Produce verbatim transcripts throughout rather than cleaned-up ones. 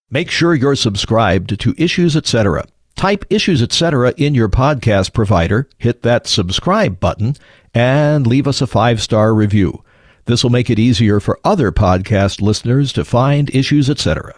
Make sure you're subscribed to Issues Etc. Type Issues Etc. in your podcast provider, hit that subscribe button, and leave us a five-star review. This will make it easier for other podcast listeners to find Issues Etc.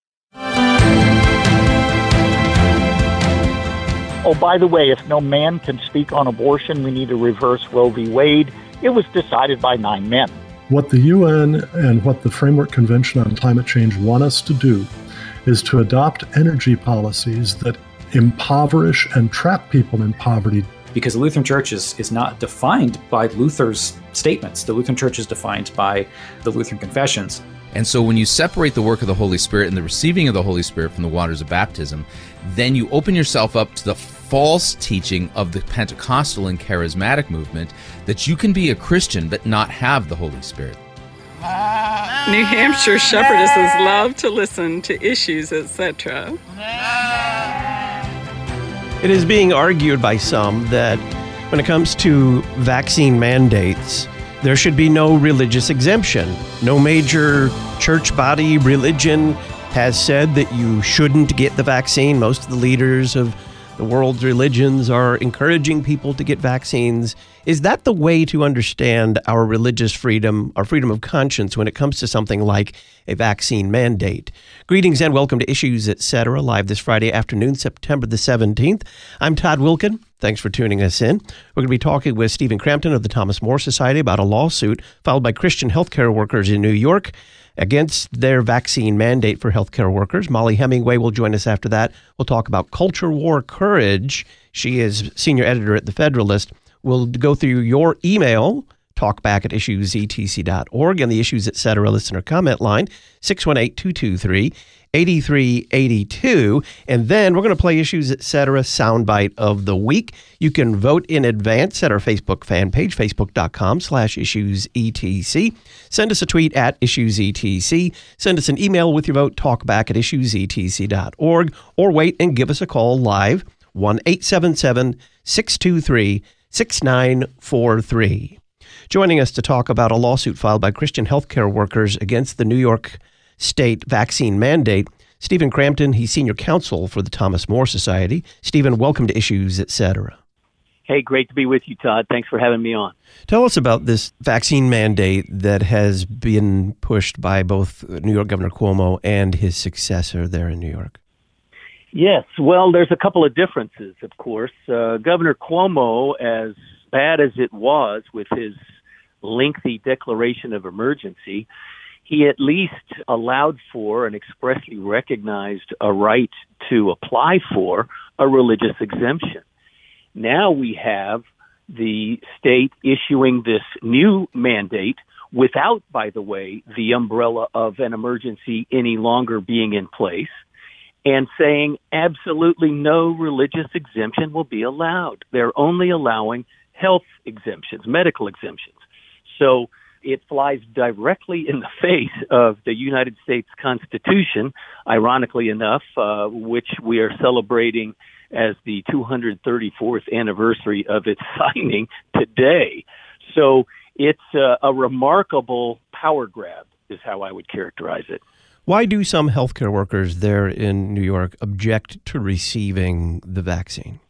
Oh, by the way, if no man can speak on abortion, we need to reverse Roe v. Wade. It was decided by nine men. What the U N and what the Framework Convention on Climate Change want us to do is to adopt energy policies that impoverish and trap people in poverty. Because the Lutheran Church is, is not defined by Luther's statements. The Lutheran Church is defined by the Lutheran confessions. And so when you separate the work of the Holy Spirit and the receiving of the Holy Spirit from the waters of baptism, then you open yourself up to the false teaching of the Pentecostal and charismatic movement that you can be a Christian but not have the Holy Spirit. New Hampshire shepherdesses love to listen to Issues Etc. It is being argued by some that when it comes to vaccine mandates, there should be no religious exemption. No major church body, religion has said that you shouldn't get the vaccine. Most of the leaders of the world's religions are encouraging people to get vaccines. Is that the way to understand our religious freedom, our freedom of conscience when it comes to something like a vaccine mandate? Greetings and welcome to Issues Etc. live this Friday afternoon, September the seventeenth. I'm Todd Wilkin. Thanks for tuning us in. We're going to be talking with Stephen Crampton of the Thomas More Society about a lawsuit filed by Christian healthcare workers in New York against their vaccine mandate for healthcare workers. Molly Hemingway will join us after that. We'll talk about culture war courage. She is senior editor at The Federalist. We'll go through your email, talkback at issues e t c dot org, and the Issues Etc. listener comment line, six one eight, two two three, eight three eight two. And then we're going to play Issues Etc. soundbite of the week. You can vote in advance at our Facebook fan page, facebook.com slash issuesetc. Send us a tweet at issuesetc. Send us an email with your vote, talkback at issues e t c dot org, or wait and give us a call live, one eight seven seven, six two three, six nine four three. Joining us to talk about a lawsuit filed by Christian healthcare workers against the New York State vaccine mandate, Stephen Crampton. He's senior counsel for the Thomas More Society. Stephen, welcome to Issues Etc. Hey, great to be with you, Todd. Thanks for having me on. Tell us about this vaccine mandate that has been pushed by both New York Governor Cuomo and his successor there in New York. Yes, well, there's a couple of differences, of course. Uh, Governor Cuomo, as bad as it was with his lengthy declaration of emergency, he at least allowed for and expressly recognized a right to apply for a religious exemption. Now we have the state issuing this new mandate without, by the way, the umbrella of an emergency any longer being in place, and saying absolutely no religious exemption will be allowed. They're only allowing health exemptions, medical exemptions. So it flies directly in the face of the United States Constitution, ironically enough, uh, which we are celebrating as the two hundred thirty-fourth anniversary of its signing today. So it's uh, a remarkable power grab, is how I would characterize it. Why do some healthcare workers there in New York object to receiving the vaccine?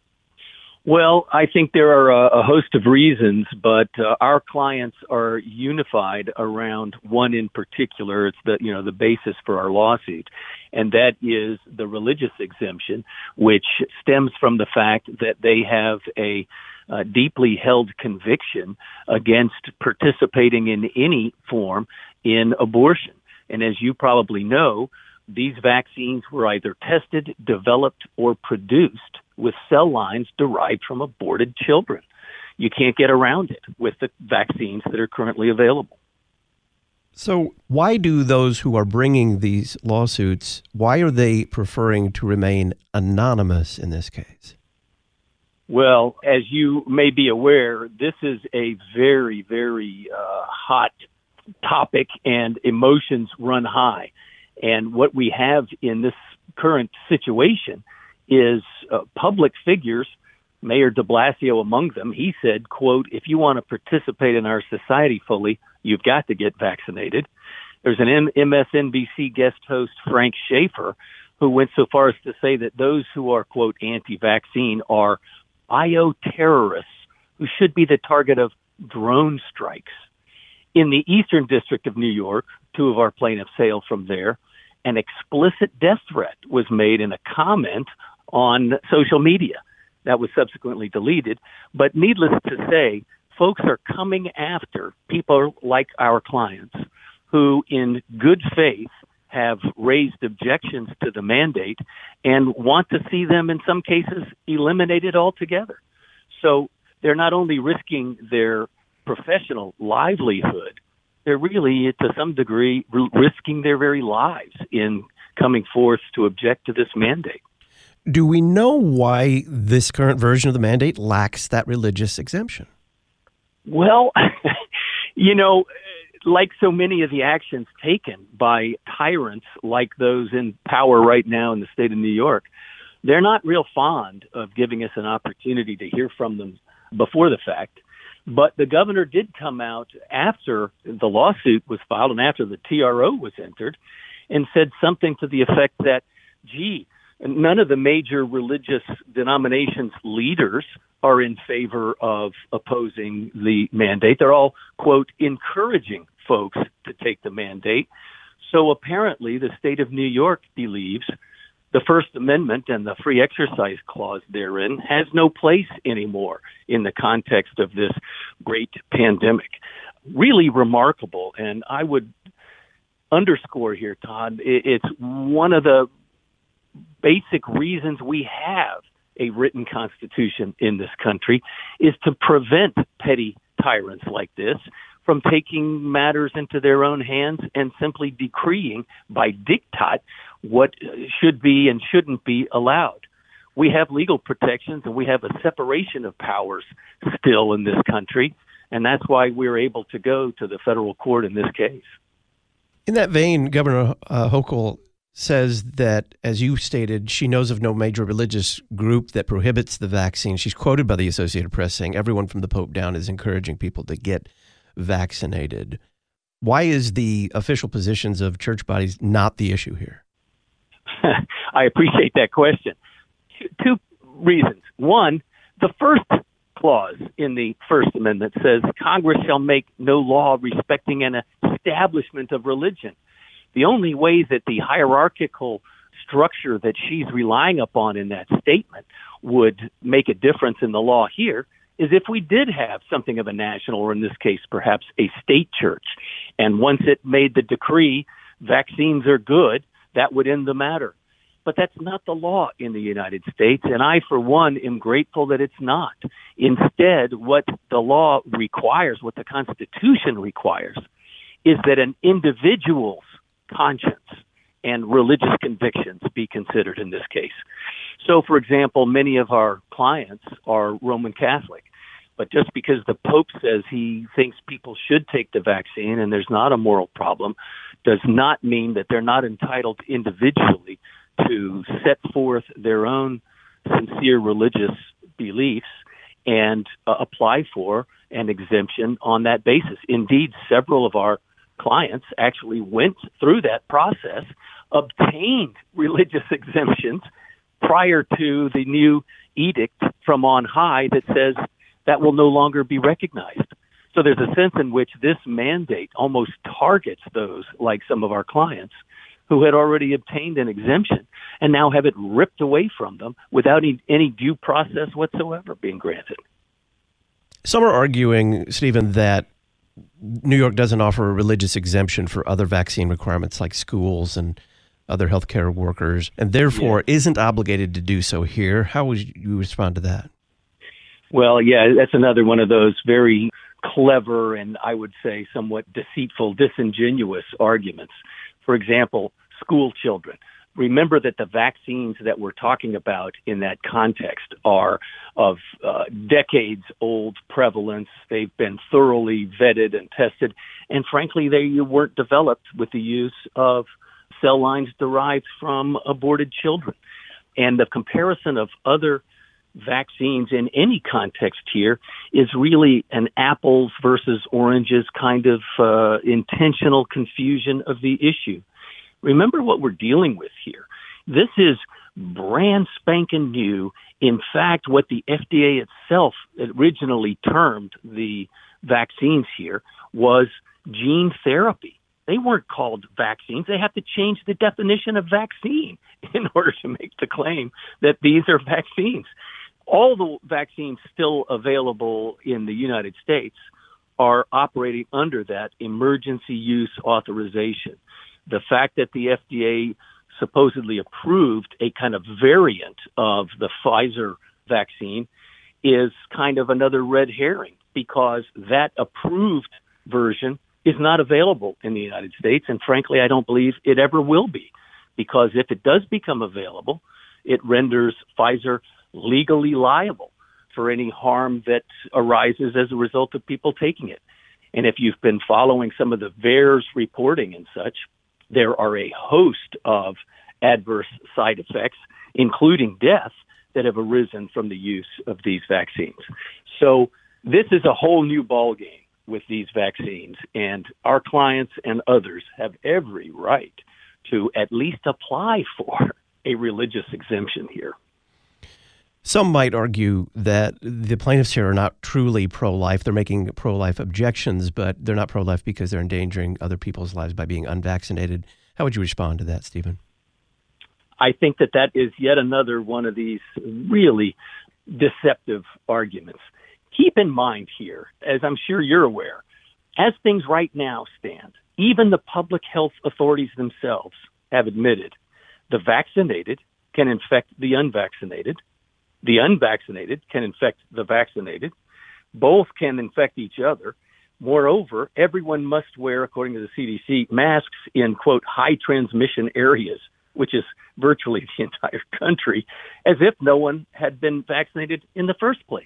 Well, I think there are a, a host of reasons, but uh, our clients are unified around one in particular. It's the, you know, the basis for our lawsuit, and that is the religious exemption, which stems from the fact that they have a uh, deeply held conviction against participating in any form in abortion. And as you probably know, these vaccines were either tested, developed, or produced with cell lines derived from aborted children. You can't get around it with the vaccines that are currently available. So why do those who are bringing these lawsuits, why are they preferring to remain anonymous in this case? Well, as you may be aware, this is a very, very uh, hot topic and emotions run high. And what we have in this current situation is uh, public figures, Mayor de Blasio among them. He said, quote, if you want to participate in our society fully, you've got to get vaccinated. There's an M S N B C guest host, Frank Schaeffer, who went so far as to say that those who are, quote, anti-vaccine are bioterrorists who should be the target of drone strikes. In the Eastern District of New York, two of our plaintiffs hail from there, an explicit death threat was made in a comment on social media. That was subsequently deleted. But needless to say, folks are coming after people like our clients who, in good faith, have raised objections to the mandate and want to see them, in some cases, eliminated altogether. So they're not only risking their professional livelihood, they're really, to some degree, risking their very lives in coming forth to object to this mandate. Do we know why this current version of the mandate lacks that religious exemption? Well, you know, like so many of the actions taken by tyrants like those in power right now in the state of New York, they're not real fond of giving us an opportunity to hear from them before the fact. But the governor did come out after the lawsuit was filed and after the T R O was entered and said something to the effect that, gee, none of the major religious denominations leaders are in favor of opposing the mandate. They're all, quote, encouraging folks to take the mandate. So apparently the state of New York believes the First Amendment and the free exercise clause therein has no place anymore in the context of this great pandemic. Really remarkable. And I would underscore here, Todd, it's one of the basic reasons we have a written constitution in this country is to prevent petty tyrants like this from taking matters into their own hands and simply decreeing by diktat what should be and shouldn't be allowed. We have legal protections and we have a separation of powers still in this country, and that's why we're able to go to the federal court in this case. In that vein, Governor uh, Hochul says that, as you stated, she knows of no major religious group that prohibits the vaccine. She's quoted by the Associated Press saying everyone from the Pope down is encouraging people to get vaccinated. Why is the official positions of church bodies not the issue here? I appreciate that question. Two reasons. One, the first clause in the First Amendment says Congress shall make no law respecting an establishment of religion. The only way that the hierarchical structure that she's relying upon in that statement would make a difference in the law here is if we did have something of a national, or in this case, perhaps a state church. And once it made the decree, vaccines are good, that would end the matter. But that's not the law in the United States, and I, for one, am grateful that it's not. Instead, what the law requires, what the Constitution requires, is that an individual's conscience and religious convictions be considered in this case. So, for example, many of our clients are Roman Catholic, but just because the Pope says he thinks people should take the vaccine and there's not a moral problem does not mean that they're not entitled individually to set forth their own sincere religious beliefs and uh, apply for an exemption on that basis. Indeed, several of our clients actually went through that process, obtained religious exemptions prior to the new edict from on high that says that will no longer be recognized. So there's a sense in which this mandate almost targets those like some of our clients who had already obtained an exemption and now have it ripped away from them without any, any due process whatsoever being granted. Some are arguing, Stephen, that New York doesn't offer a religious exemption for other vaccine requirements like schools and other healthcare workers, and therefore yeah. isn't obligated to do so here. How would you respond to that? Well, yeah, that's another one of those very clever and I would say somewhat deceitful, disingenuous arguments. For example, school children. Remember that the vaccines that we're talking about in that context are of uh, decades-old prevalence. They've been thoroughly vetted and tested, and frankly, they weren't developed with the use of cell lines derived from aborted children. And the comparison of other vaccines in any context here is really an apples versus oranges kind of uh, intentional confusion of the issue. Remember what we're dealing with here. This is brand spanking new. In fact, what the F D A itself originally termed the vaccines here was gene therapy. They weren't called vaccines. They have to change the definition of vaccine in order to make the claim that these are vaccines. All the vaccines still available in the United States are operating under that emergency use authorization. The fact that the F D A supposedly approved a kind of variant of the Pfizer vaccine is kind of another red herring, because that approved version is not available in the United States. And frankly, I don't believe it ever will be, because if it does become available, it renders Pfizer legally liable for any harm that arises as a result of people taking it. And if you've been following some of the V A E R S reporting and such, there are a host of adverse side effects, including death, that have arisen from the use of these vaccines. So this is a whole new ballgame with these vaccines, and our clients and others have every right to at least apply for a religious exemption here. Some might argue that the plaintiffs here are not truly pro-life. They're making pro-life objections, but they're not pro-life because they're endangering other people's lives by being unvaccinated. How would you respond to that, Stephen? I think that that is yet another one of these really deceptive arguments. Keep in mind here, as I'm sure you're aware, as things right now stand, even the public health authorities themselves have admitted the vaccinated can infect the unvaccinated. The unvaccinated can infect the vaccinated. Both can infect each other. Moreover, everyone must wear, according to the C D C, masks in, quote, high transmission areas, which is virtually the entire country, as if no one had been vaccinated in the first place.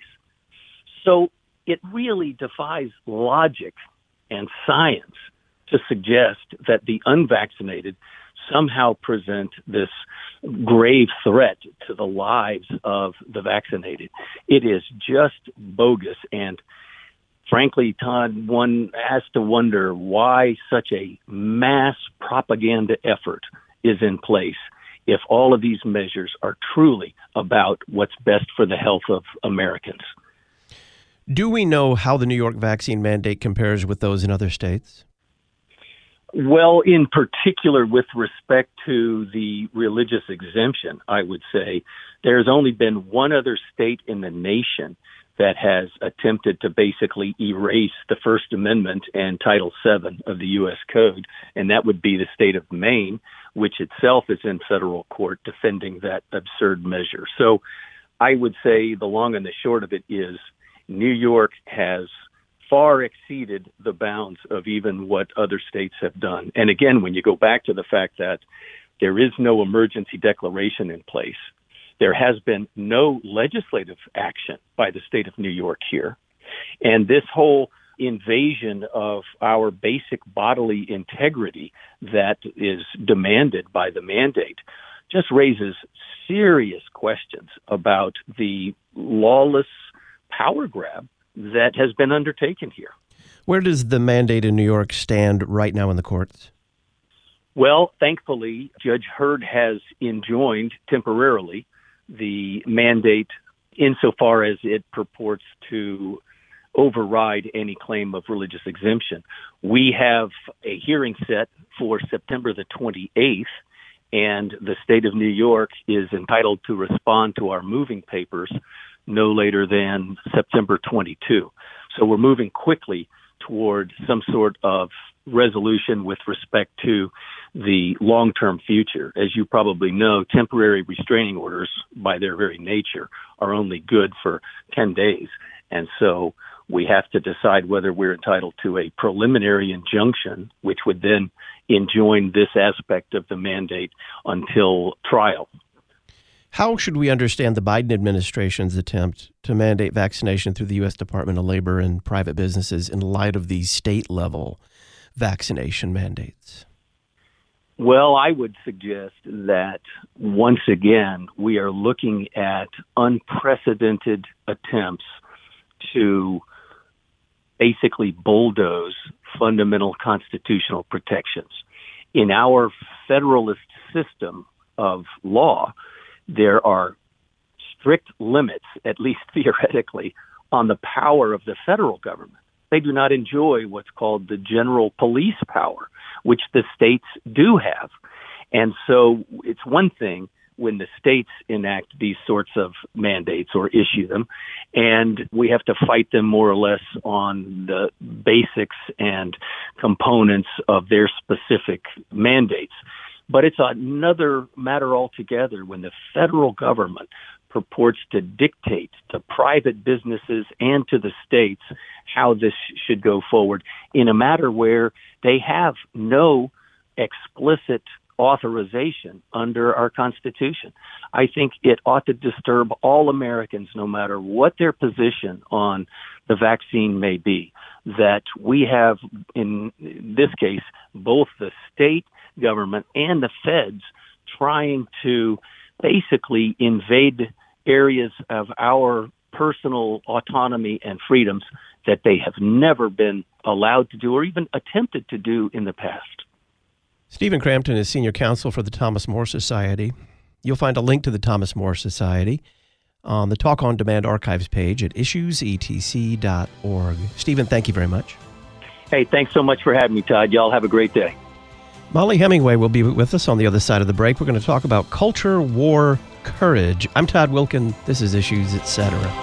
So it really defies logic and science to suggest that the unvaccinated somehow present this grave threat to the lives of the vaccinated. It is just bogus. And frankly, Todd, one has to wonder why such a mass propaganda effort is in place if all of these measures are truly about what's best for the health of Americans. Do we know how the New York vaccine mandate compares with those in other states? Well, in particular, with respect to the religious exemption, I would say there's only been one other state in the nation that has attempted to basically erase the First Amendment and Title seven of the U S Code, and that would be the state of Maine, which itself is in federal court defending that absurd measure. So I would say the long and the short of it is New York has far exceeded the bounds of even what other states have done. And again, when you go back to the fact that there is no emergency declaration in place, there has been no legislative action by the state of New York here, and this whole invasion of our basic bodily integrity that is demanded by the mandate just raises serious questions about the lawless power grab that has been undertaken here. Where does the mandate in New York stand right now in the courts? Well, thankfully, Judge Hurd has enjoined temporarily the mandate insofar as it purports to override any claim of religious exemption. We have a hearing set for September the twenty-eighth, and the state of New York is entitled to respond to our moving papers no later than September twenty-second. So we're moving quickly toward some sort of resolution with respect to the long-term future. As you probably know, temporary restraining orders, by their very nature, are only good for ten days. And so we have to decide whether we're entitled to a preliminary injunction, which would then enjoin this aspect of the mandate until trial. How should we understand the Biden administration's attempt to mandate vaccination through the U S Department of Labor and private businesses in light of these state-level vaccination mandates? Well, I would suggest that once again, we are looking at unprecedented attempts to basically bulldoze fundamental constitutional protections. In our federalist system of law, there are strict limits, at least theoretically, on the power of the federal government. They do not enjoy what's called the general police power, which the states do have. And so it's one thing when the states enact these sorts of mandates or issue them, and we have to fight them more or less on the basics and components of their specific mandates. But it's another matter altogether when the federal government purports to dictate to private businesses and to the states how this should go forward in a matter where they have no explicit authorization under our Constitution. I think it ought to disturb all Americans, no matter what their position on the vaccine may be, that we have, in this case, both the state government and the feds trying to basically invade areas of our personal autonomy and freedoms that they have never been allowed to do or even attempted to do in the past. Stephen Crampton is Senior Counsel for the Thomas More Society. You'll find a link to the Thomas More Society on the Talk On Demand archives page at issues e t c dot org. Stephen, thank you very much. Hey, thanks so much for having me, Todd. Y'all have a great day. Molly Hemingway will be with us on the other side of the break. We're going to talk about culture, war, courage. I'm Todd Wilkin. This is Issues, et cetera.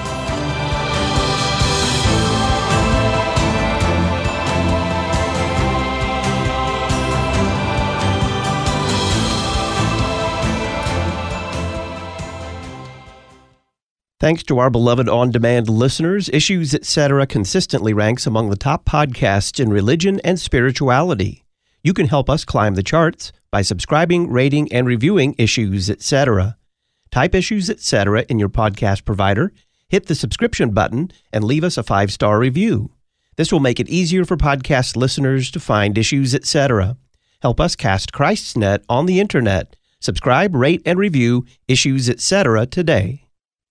Thanks to our beloved on-demand listeners, Issues, et cetera consistently ranks among the top podcasts in religion and spirituality. You can help us climb the charts by subscribing, rating, and reviewing Issues, et cetera. Type Issues, et cetera in your podcast provider, hit the subscription button, and leave us a five-star review. This will make it easier for podcast listeners to find Issues, et cetera. Help us cast Christ's net on the internet. Subscribe, rate, and review Issues, et cetera today.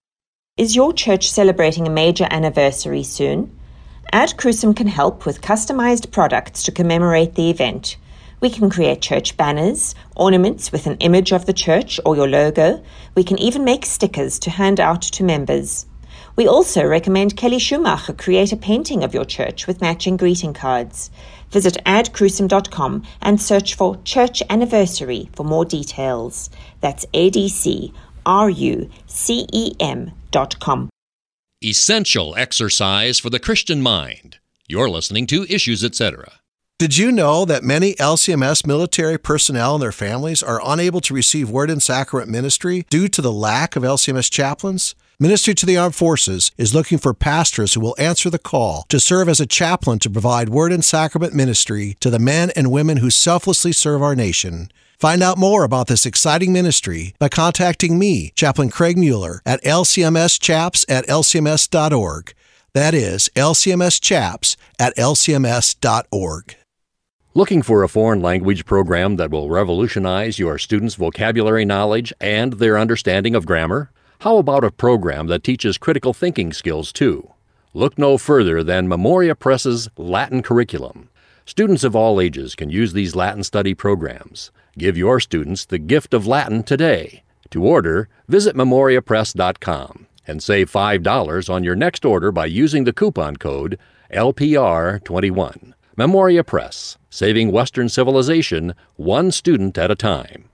Is your church celebrating a major anniversary soon? Ad Crucem can help with customized products to commemorate the event. We can create church banners, ornaments with an image of the church or your logo. We can even make stickers to hand out to members. We also recommend Kelly Schumacher create a painting of your church with matching greeting cards. Visit ad crucem dot com and search for Church Anniversary for more details. That's A D C R U C E M dot com. Essential exercise for the Christian mind. You're listening to Issues, et cetera. Did you know that many L C M S military personnel and their families are unable to receive Word and Sacrament ministry due to the lack of L C M S chaplains? Ministry to the Armed Forces is looking for pastors who will answer the call to serve as a chaplain to provide Word and Sacrament ministry to the men and women who selflessly serve our nation. Find out more about this exciting ministry by contacting me, Chaplain Craig Mueller, at L C M S chaps at L C M S dot org. That is L C M S chaps at L C M S dot org. Looking for a foreign language program that will revolutionize your students' vocabulary knowledge and their understanding of grammar? How about a program that teaches critical thinking skills too? Look no further than Memoria Press's Latin curriculum. Students of all ages can use these Latin study programs. Give your students the gift of Latin today. To order, visit memoria press dot com and save five dollars on your next order by using the coupon code L P R twenty-one. Memoria Press, saving Western civilization one student at a time.